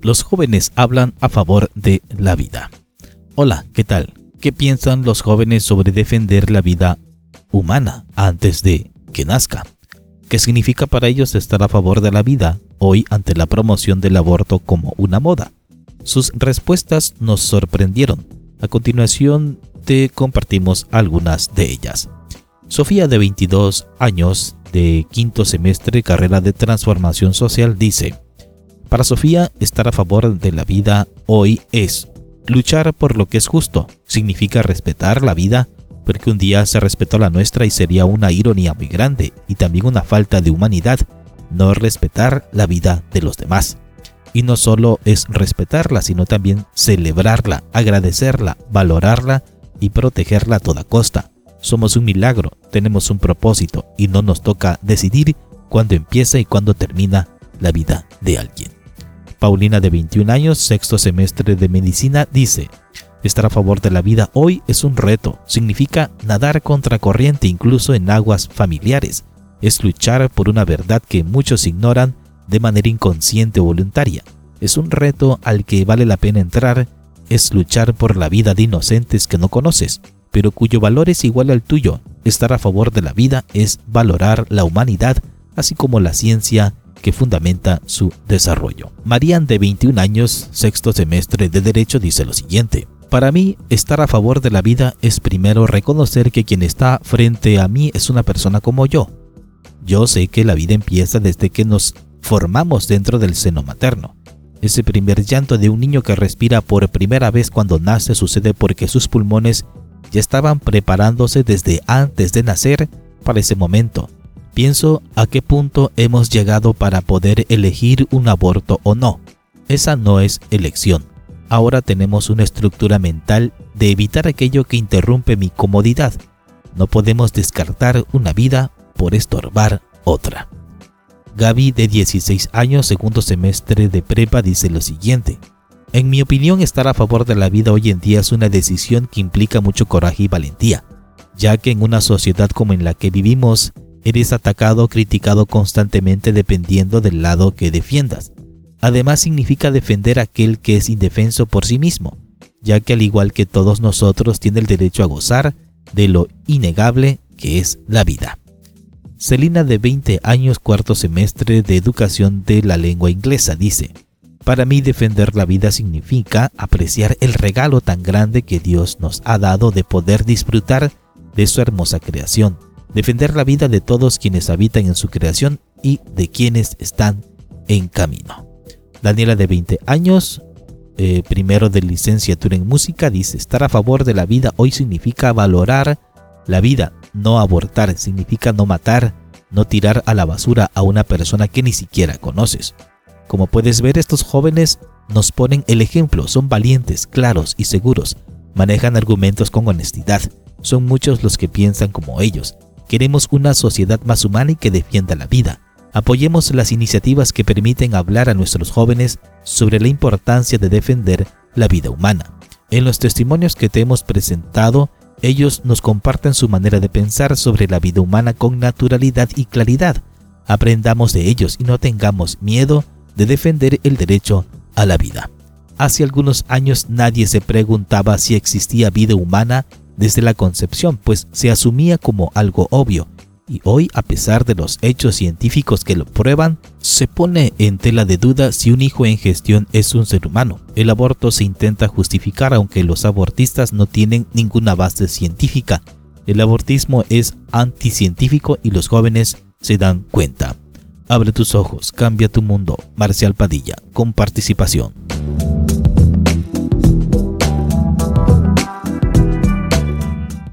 Los jóvenes hablan a favor de la vida. Hola, ¿qué tal? ¿Qué piensan los jóvenes sobre defender la vida humana antes de que nazca? ¿Qué significa para ellos estar a favor de la vida hoy ante la promoción del aborto como una moda? Sus respuestas nos sorprendieron. A continuación te compartimos algunas de ellas. Sofía, de 22 años, de quinto semestre, carrera de transformación social, dice: para Sofía, estar a favor de la vida hoy es luchar por lo que es justo. Significa respetar la vida, porque un día se respetó la nuestra y sería una ironía muy grande y también una falta de humanidad no respetar la vida de los demás. Y no solo es respetarla, sino también celebrarla, agradecerla, valorarla y protegerla a toda costa. Somos un milagro, tenemos un propósito y no nos toca decidir cuándo empieza y cuándo termina la vida de alguien. Paulina, de 21 años, sexto semestre de medicina, dice: estar a favor de la vida hoy es un reto. Significa nadar contracorriente incluso en aguas familiares. Es luchar por una verdad que muchos ignoran de manera inconsciente o voluntaria. Es un reto al que vale la pena entrar. Es luchar por la vida de inocentes que no conoces, pero cuyo valor es igual al tuyo. Estar a favor de la vida es valorar la humanidad, así como la ciencia que fundamenta su desarrollo. Marian, de 21 años, sexto semestre de Derecho, dice lo siguiente: para mí, estar a favor de la vida es primero reconocer que quien está frente a mí es una persona como yo. Yo sé que la vida empieza desde que nos formamos dentro del seno materno. Ese primer llanto de un niño que respira por primera vez cuando nace sucede porque sus pulmones ya estaban preparándose desde antes de nacer para ese momento. Pienso a qué punto hemos llegado para poder elegir un aborto o no. Esa no es elección. Ahora tenemos una estructura mental de evitar aquello que interrumpe mi comodidad. No podemos descartar una vida por estorbar otra. Gaby, de 16 años, segundo semestre de prepa, dice lo siguiente: en mi opinión, estar a favor de la vida hoy en día es una decisión que implica mucho coraje y valentía, ya que en una sociedad como en la que vivimos, eres atacado o criticado constantemente dependiendo del lado que defiendas. Además, significa defender a aquel que es indefenso por sí mismo, ya que al igual que todos nosotros tiene el derecho a gozar de lo innegable que es la vida. Celina, de 20 años, cuarto semestre de Educación de la Lengua Inglesa, dice: para mí defender la vida significa apreciar el regalo tan grande que Dios nos ha dado de poder disfrutar de su hermosa creación. Defender la vida de todos quienes habitan en su creación y de quienes están en camino. Daniela, de 20 años, primero de licenciatura en música, dice: estar a favor de la vida hoy significa valorar la vida, no abortar, significa no matar, no tirar a la basura a una persona que ni siquiera conoces. Como puedes ver, estos jóvenes nos ponen el ejemplo, son valientes, claros y seguros, manejan argumentos con honestidad, son muchos los que piensan como ellos. Queremos una sociedad más humana y que defienda la vida. Apoyemos las iniciativas que permiten hablar a nuestros jóvenes sobre la importancia de defender la vida humana. En los testimonios que te hemos presentado, ellos nos comparten su manera de pensar sobre la vida humana con naturalidad y claridad. Aprendamos de ellos y no tengamos miedo de defender el derecho a la vida. Hace algunos años nadie se preguntaba si existía vida humana desde la concepción, pues se asumía como algo obvio, y hoy, a pesar de los hechos científicos que lo prueban, se pone en tela de duda si un hijo en gestión es un ser humano. El aborto se intenta justificar, aunque los abortistas no tienen ninguna base científica. El abortismo es anticientífico y los jóvenes se dan cuenta. Abre tus ojos, cambia tu mundo. Marcial Padilla, con participación